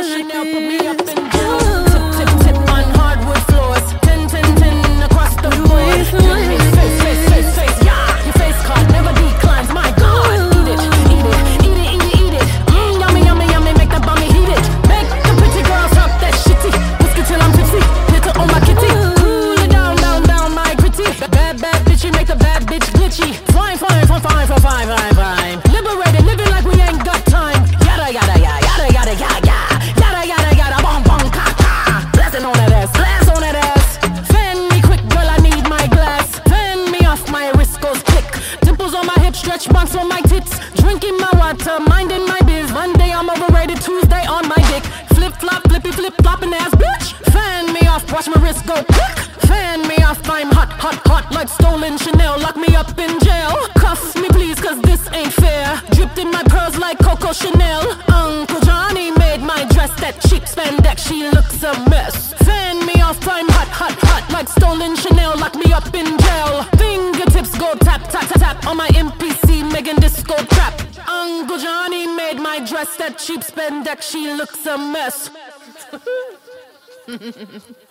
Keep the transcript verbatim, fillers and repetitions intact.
Chanel put me up in jail. Tip, tip, tip on hardwood floors. Ten, ten, ten across the board. Face, face, face, face, yeah. Your face card never declines. My God, eat it, eat it, eat it, eat it, eat it. Mmm, yummy, yummy, yummy. Make the bummy heat it. Make the pretty girls stop that shitty. Whiskey till I'm tipsy. Little on my kitty. Cool it down, down, down, my gritty. Bad, bad bitchy, make the bad bitch glitchy. Fine, fine, fine, fine, fine, fine, fine, fine. Liberated, living like we ain't got time. Yada, yada, yada, yada, yada, yada, yada, yada, yada, bong, bong, ka, ka. Blasting on that ass, blast on that ass. Fan me quick, girl, I need my glass. Fan me off, my wrist goes click. Dimples on my hips, stretch marks on my tits. Drinking my water, minding my biz. Monday I'm overrated, Tuesday on my dick. Flip flop, flippy flip flopping ass bitch. Fan me off, watch my wrist go quick. Fan me off, I'm hot, hot, hot like stolen Chanel. Lock me up in jail. Cuff me please, cause this ain't fair. Dripped in my pearls like Coco Chanel. Uncle Johnny made my dress that cheap spandex. She looks a mess. Fan me off, I'm hot, hot, hot like stolen Chanel. Lock me up in jail. Fingertips go tap, tap, tap, tap on my M P C, Megan Disco trap. Uncle Johnny made my dress that cheap spandex. She looks a mess.